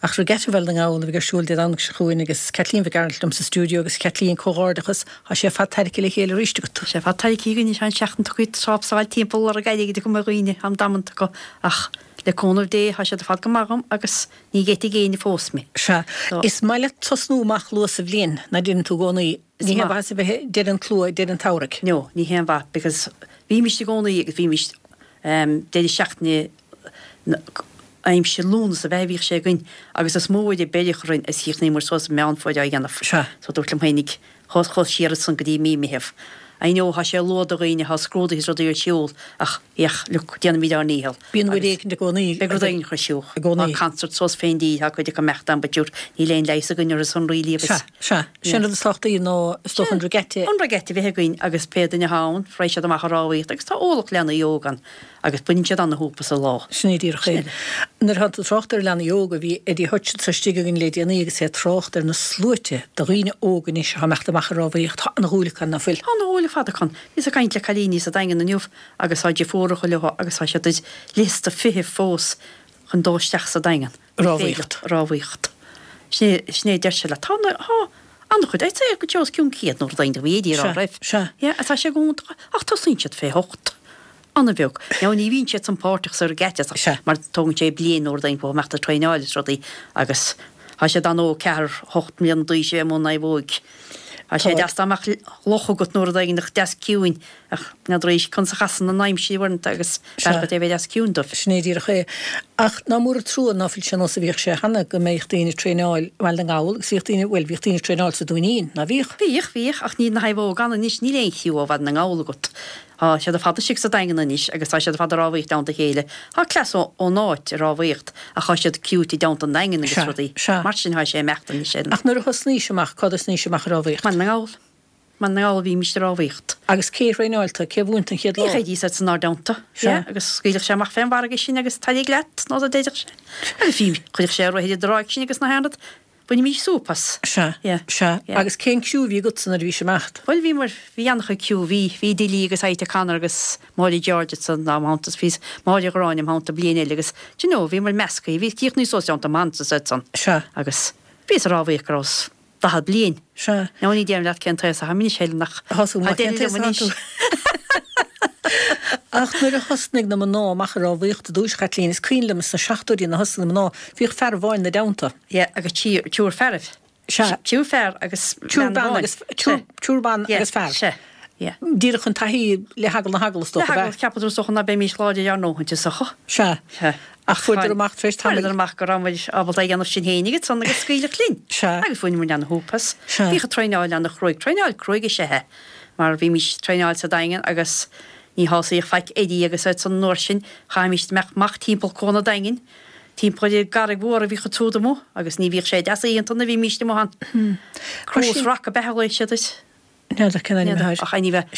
ach get bhfuil an gáil bhí siúil de an chuin agus Catlín bh garlum sa stúdio agus Catlín cóárdachas a sé fat taici le chéile ríiste go. sé fat taici ní sean seachtan chuid sábsáil timppó a gaiige go marghine am damananta go ach le cónmh dé ha sé fad go magam agus ní géti géine fósmi. Se is meile tosnúach lu a bblion na dún tú gcónaí ní bh de an clú de an táraigh. No, ní hen bha, because bhí mis gcónaí agus bhí mis déidir seachtaí aim se lúna a bheithhíh sé gin agus is móid é beidirchrin is híchnaí mar sós meán foiide a gannah. So dúirtlam hainnig chós siar san godí mí hef. Aino ha sé lóda réine ha scróda his rodíir siúl ach look déanana mí ar níhel. Bíon bhfuil écinn de gcónaí be daon chu siúch. Cancert sós féindí ha chuide go mechtán beúr ní léon leis a gunnar a san rilí. Sinna a slachtaí nó stochan dragette. An dragette bhí goin agus pédan na hán, freiise amach ráíocht agus tá ólach lena jógan agus buinte an na húpas a lá. Snédír chéile. Nar hat trochttar lena jóga bhí dí hutse sa stigin le déana agus sé trochttar na slúte de riine ógan is ha mechtach ráíocht an húlacha na fuil. Fadakan. Is a kaint le chalíní sa daingen na nniuh agus haide fóra go leha agus ha sé lista fihe fós chun dóisteach sa daingen. Ráhíocht. Sné der se le tána an chud é go teos ciún cíad nó dain bhédí á raibh. Atá sé gúnta ach tá sinsead fé hocht. Anna bheog. Ní vín sé an páirteach sa gete mar tógann sé blion ó dain po meachta treáilis rodí agus ha sé dan ó cear 8 milliún dí sé mó na bhóig. A sé deas amach locha got nóir agin nach des ciúin ach na drééis chun sa chasan na naim síhaint agus é bheith des ciúnta. Snédír ché. Ach ná mór trú náfil se nó sa bhíh sé hena go méid daoine tréáil bhil an gáil, síochttaine bhfuil bhíh daoine tréáil sa dúíon na bhíh. Bhíh ach ní na haibh gan níos ní léon chiú a bhd na gála got. sé a fada si sa dagan níis agus tá sé a fada ráhíocht da chéile. Tá clas ó náit ráhíocht a cha sé ciútí da an dagan agus rudí. Mar sin ha sé meachtain sé. Ach nuair a sníiseach cad sníiseach ráhíocht. Man na gáil bhí mis ráhíocht. Agus cé réáilta ce bhúnta chéad lá. Dí sa ná damta agus scíidir sé amach féin bargus sin agus taí glet ná a déidir sé. Agus fí chuidir sé héidir ráig sin agus na henad. Buni mí súpas. Se agus cén ciúhí go san a bhí semecht. Bhil bhí mar bhí ancha ciúhí hí dilí agus éite can agus Molly Georgeson ná mátas fís máide goráinnim hánta bliana agus. Tu nó bhí mar mesca hí cíoch ní sóisianta mansa san. Se agus bhí a ráhíhrás da blion. Se Ná ní déim leat cén a ha mí sé nach hasú ach nuair a hosnig na ná machar á bhíocht dúis chatlín is cuiinle sa 16úí na hosna ná bhíh fer bháin na damta. agus túúr ferh. Túúr fer agus túúrban agus fer. Díra chun taí le hagal na hagalstó. Ceapú socha na be mí sláide ar nóhainte socha. Se ach fuidir amach trééis amach go ramid abal anmh sin hénig san agus scuile lín. Agus fuin mar an húpas. Bhícha treáil an nach chroig treáil croige sethe mar bhí mis treáil sa daingen agus ní hásaí feic édí agus san nóir sin chaimiist meach timppel cóna daingen. Tímpáidir garigh mhór a bhí go túda mó agus ní bhíh sé de íonanta na bhí míiste móhan. Crúsra a behaáis se. No, dat ken ik niet. Ach, niet weg.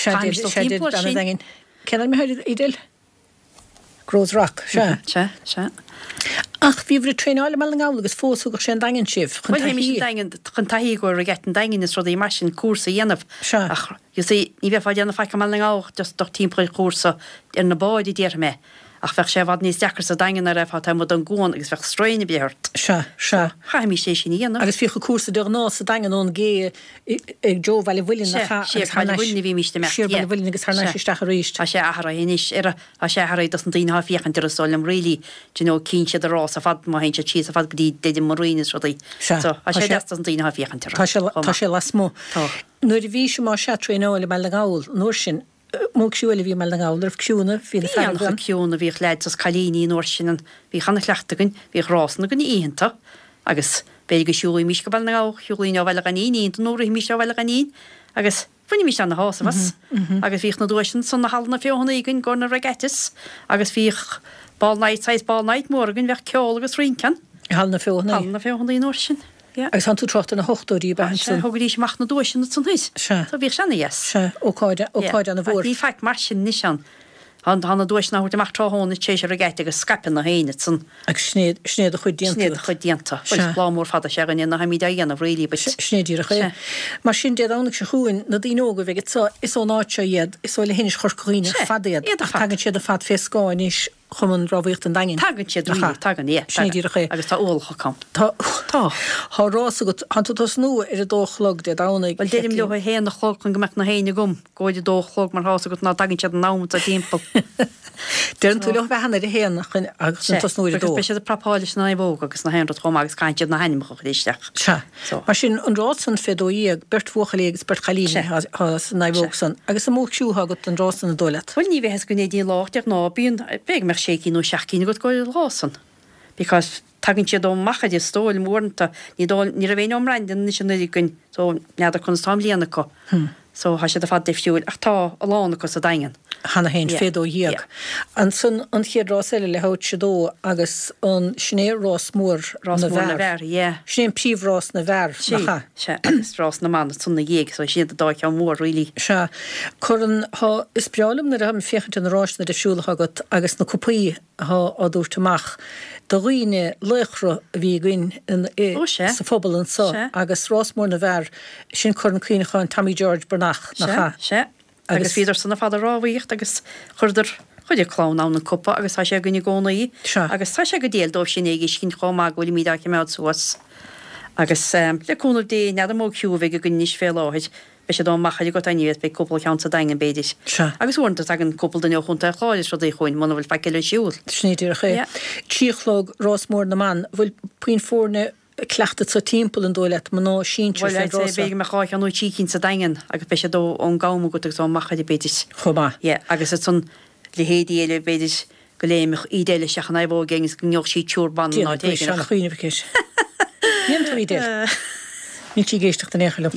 Ken ik me huid idil? Groot rock, ja. Ach, wie we trainen allemaal lang oud, dus voorzoekers zijn dingen chef. Wel, hij is dingen, kan tahi go regetten dingen is voor die machine koersen jenaf. Ach, je ziet, niet weer van jenaf vaak allemaal lang oud, dus toch 10 koersen in de bouw die dier mee. Ach, weg sé wat níos deachar sa daingen ar hat mod an gúin agus bheith strainine beart. Se. Chaimi sé sin íana. Agus ficha cuasa de ná sa daingen ón gé ag Joe Valley William na bhfuilna bhí míiste me. Siar bhfuilna agus thna isteach a ríist. A sé ahra inis ar a sé ahra das an daoine fiochan tar solim rilí, du nó cínse a rás a fad má hen se tí a fad godí déidir marínas rodí. So a sé das an daoine fiochan tar. Tá sé las mó. Nuair a bhí sem má se tréáil me le gáil nóir sin. Móg siúile bhí me le gáilh ciúna fi ciúna bhíh leid as chalíní nóir sin bhí chana chleachtagann bhí rásna gon íonnta agus bé go siúí mís go ballna gá siúlíí bhile gan íon nóí mí bhile gan íon agus funni mí an na hásammas agus bhíh na dúsin san na halna fionna ígann go na regettis agus bhíh ballnaid mórgan bheith ceol agus rican halna fionna í nóir sin. Agus han tú trocht na hochtúí be hogadís mach na dúsin san hús. Tá bhí sena yes. óáide an bhór. Bhí feic mar sin ní an. Hanna dúis na chuirteach tráhanna tééis a gaiite agus scapin na héine san. Agus snéad a chudianta. Lámór fada sé gan na haí dhéanamh rélí snédíra chu. Mar sin déad annach se chuúin na dtíóga bheith is ó náte iad is ó le hénis chorcóíine fadéad. Tagann siad a fad fé sáinis chuman ráhíocht an dagin. Tagan siad tagan agus tá ólacha kam. Tá rás go hantas nó ar a dóchlog de dánig. Well déidir leo héan nach chlog chun gomeach na héine gom, góide dóchlog mar hása go ná dagin siad an nám a timppel. Dean tú leh bhehanna a héan agus tas nóir dó. Be sé a propális na bóg agus na hen chom agus caiintead na heimime chuéisteach. Se. Mar sin an rásan fedó íag bert fuchalégus bert chalíne na bógsan agus am mógsúha go an rásan na dólet. Well ní bheits gon éí láteach ná bíon be mar séí nó seaachcíine go goil rásan. Because taginn siad ó machchad is stóil mórnta ní a bhéine omreindin ní sin gunn so neadidir chun tám líana go. So ha sé a fad defisiúil ach tá a lána go a daingen. Hanna hén fédó hiag. An sun an chéad rás eile le haut se dó agus an snéirrás mór na bhar. Sné príomhrás na bhar. Se agus rás na man sunna dhéag so sé a dáich an mór rilí. Se churan is breálam na ra féchan an rás na defisiúla agat agus na copaí ha á dúirtamach. Da roiine lechra bhí gin sa fphobal an sa agus rásmór na bhar sin chun cuioineáin Tommy George Bernach nach se agus féidir sanna fada ráhaíocht agus chuidir chuidir chlán an copa agus tá sé gunne gcónaí agus tá sé go déaldóh sin éigi cin chomá gohfuil míad ce meid suas agus leúna dé nead mó ciúbh go gunníos fé láid be sé dá machchaid go aníad be coppla chean a daingen béidir. Agus bhanta an coppla den chunta cháidir ru chuin man bhfuil feice siúil. Snéidir ché. Tíchlog rásmór na man bhfuil puin fórne cleachta sa timppel an dóile man ná sin bé me cháich an tícinn sa daingen agus be sé dó an gamu go tá machchaid béidir. Chomá. Agus sun le hédí eile béidir go léimech idéile seach na bh gégus go neoch sí túúrban ná chuoine bhcéis. Níon idir. Ní tí géisteach den écha le.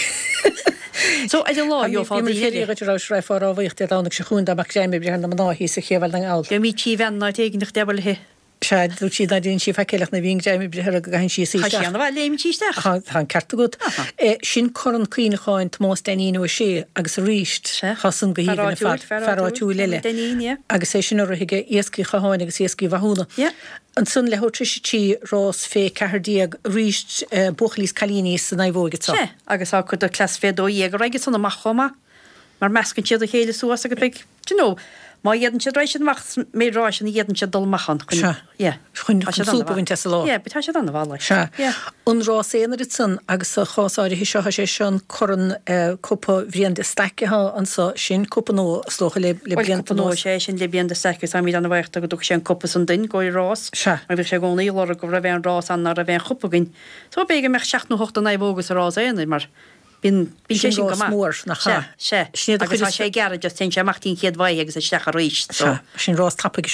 So I lá jo fá réifá á bhíocht dánig se chun amach séimi breanna man náhí sa chéhil an áil. Ge mí tí bhen ná téigenach debal he. Seú si a dún si feiceach na bhín déimi brethir go gahin sí léim tíisteach. Tá carta go. Sin choran cuioineáin más daíú sé agus ríist chasan go ferráú leile. Agus é sin orthaige éascí chaáin agus éascí bhúna. An sun le tri tí rás fé cehardíag ríist buchlís chalíní san na bhógad. Agus á chud a clas fédó ag raige sanna mar choma mar meascin siad a chéile suas a go be. Má dhéan siad rééis sin macht mérá sin dhéan siad dul machchan chuúpahain te lá. Betá sé an bhla. Se an rá éanaar it san agus a chááir hí seo sé sin choran cuppa bhríon de staiceá an sin cuppa nó slócha le blianta nó sé sin le blion de staice a mí an bhhairta go sé an cuppa san duin góir rás mar bhí sé gcónaí lá go ra bhéh rás an a bhéh chupaginn. Tá béige meach 16 na bógus a rás éana mar Bín sé mór nach sé sé gar just ten sé machtín chéad bhaid agus a seach a ríist sin rás tappaige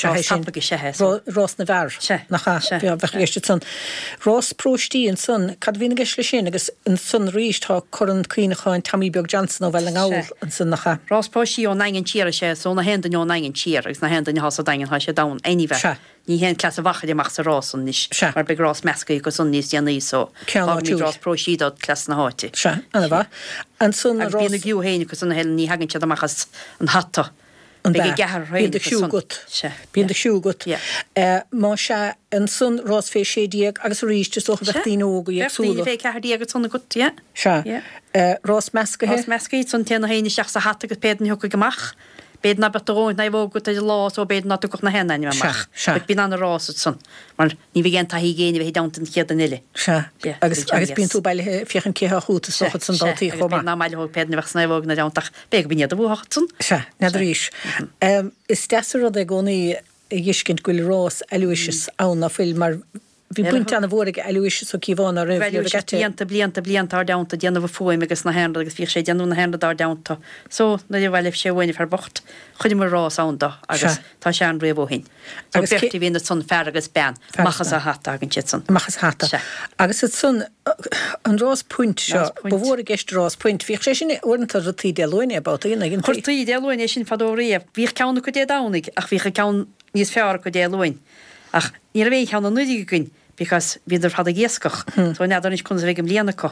rás na bhar nach bheiste san. Rás prótíí an sun cad bhína geis le sin agus an sun ríist tá choran cuioineáin Tommy Beag Johnson ó bhil an áil an sun nach. Ráspóí ó naingen tíar sé so na hendan ó naingen tíar agus na hendan has a daingen ha sé da einheh. Ní hen klas a wacha deach sa rásan níis mar be grás meca go sun níos deanní so rás prósíad klas na háti. Se an an sun bína giú héine go sunna helen ní haginn se amachchas an hatta. Bín de siúgut. Bín de siúgut. Má se an sun rás fé sédíag agus ríiste so bheittíí óga súla. Fé cehardíag sunna gut se rás meca mecaí sun téanna héine seach sa hat agus pédan thuca goach. Bed na betóin na bhóg go lá ó bed na go na hennain meach. Bí an rás san mar ní bhí genta hí géine bhí daanta chéad an ile. Se agus bíon tú bailile fiochan céthe chuúta sochad san dátaí chomá. ná meile pedna bheits na bhóg na deantach be bí a bhhacht san? Se na ríis. Is dear a gcónaí dhiiscint goil rás eluisiis anna fuil mar Bhí buinte anna bhórig eluisiis so cíhána blianta ar daanta déanamh fóim agus na hen agus bhí sé deanú na hen ar daanta. So na bhfuilh sé bhhaine ar bocht chuidir mar rás ánda agus tá sé an réomhhin. Agus bertí hína sun fer agus ben machchas a hat agin si san. Machchas hata. Agus sun an rás puint seo bhór geist rás puint bhí sé sin orintanta rutí dealóine about gin chuirtaí dealóine sin fadóíomh bhí ceanna go dé dánig ach bhí cean níos fear go déalóin. Ach ní a bhéh cheanna nuí gunn because viidir had a géascach so neadar is kun vegem líanacha.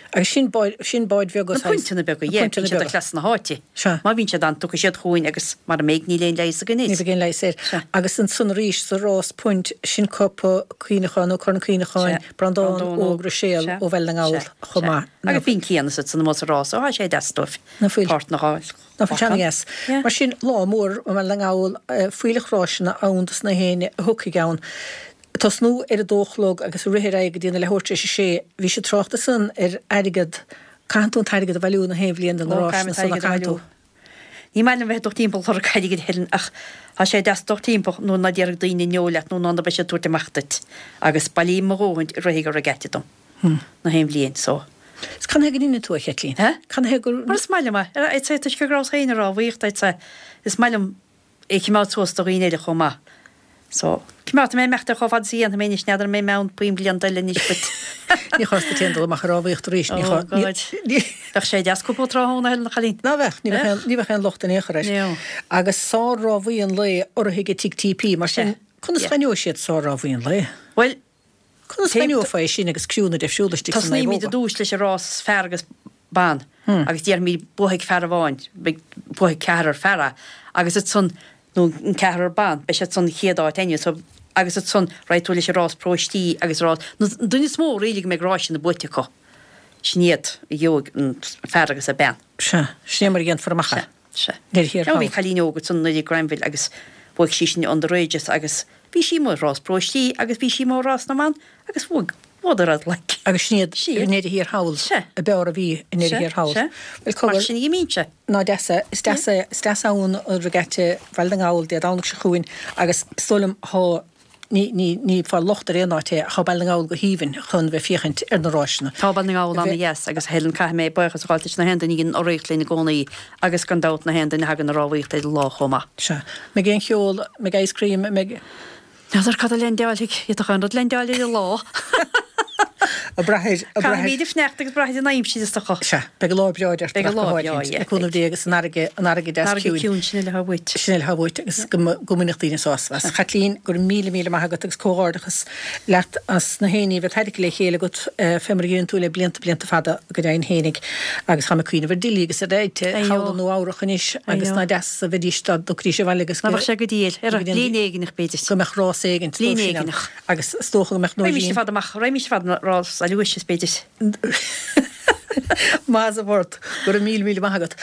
Agus sin baid bhegus puintena be go clas na háti. Má vín se an tu sé chuin agus mar méid ní léon leis a gné. Ní gin lei sé. Agus an sun rís sa rás puint sin coppa cuiineáin ó chuna cuiineáin brandán ógra séal ó bhil an áil chumá. Agus bhín cíanana san mó rás á sé destof na fuil part naáil. Na yes. Mar sin lámór ó bhil an áil fuileráisina antas na héine thuca gaan. Tás nó a dóchlog agus rihir aige dína le hóirte sé, bhí sé tráchta san aigad cantún taigad a bhú na héhlíon an rá sanna cantú. Ní meile bheith do timppla chu caiigad herin ach há sé deach timppla nó na dearag daoine neolaach nó ná be sé túirta machtat agus bailí marróint roigur a getidom na héimlíon só. Can he gine tú chelín? Can he gur smaile me sé go grás héine rá bhíocht is meilem má tústa riine chomá. So Cimát mé meachta chofad síon mé neidir mé mén puim blion deile níos bit. Ní chosta téal amach rábhaocht ríéis Ach sé deascúpó rána na chalín. Na bheith ní bheith an lochtta échaéis. Agus sárá bhíon le orthaige TP mar sin chuna scainú siad sárá bhíon le. Well chuna scainú fá sin agus cúna defisiúlaiste. Tás ní míad a dúis leis rás fergus ban agus díar mí buigh fer bháin buigh cear ferra agus it sun nó an cear ban be sé son chéadá teine agus it son réitúla sé rás próistí agus rá duine smó rilig me rásin na buteá sníad i dheog an fergus a ben. Sné mar gén formacha. hí chalíógad sun nuidir Granville agus buigh sí sin an réidir agus bhí sí mór rás próistí agus bhí sí mór rás na man agus bhg Wadarad le. Agus sníad néidir hir hail a be a bhí in hir hail. sin í míse. Ná deún a regette bhil an gáil de dánach se chuin agus stolam ní fá lochtar réáte chabal an gáil go híhann chun bheith fichant ar na ráisina. Tábal na gáil anna yes agus helan cai mé buchas gáilteis na hendan ígin oréichlín na gcónaí agus gan dat na hendan hagan na ráhaíocht é lá chomá. Se. Me gén cheol me gaiscrím me. Nádar cad a lendeáiligh i a chun lendeáil i lá. A braid míidir fnecht agus braid naim si go. Se be lábreidir chunmh dégus an aige deún sinile habuit. Sinil habuit agus gominachtíine sáswas. Chalín gur mí maigad agus cóádagus leat as na héine bheit heidir le chéle got femmarún túla blianta fada go daon hénig agus ha cuioine bhar dilígus a réite nó árachanis agus na de a bhístad do crí bhlegus se go díal ar línéigenach beidir go meach ráségin línéigenach agus stócha meach nó fadach réimiis fad rás a luis beidir. Más a bhórt gur mí maigad.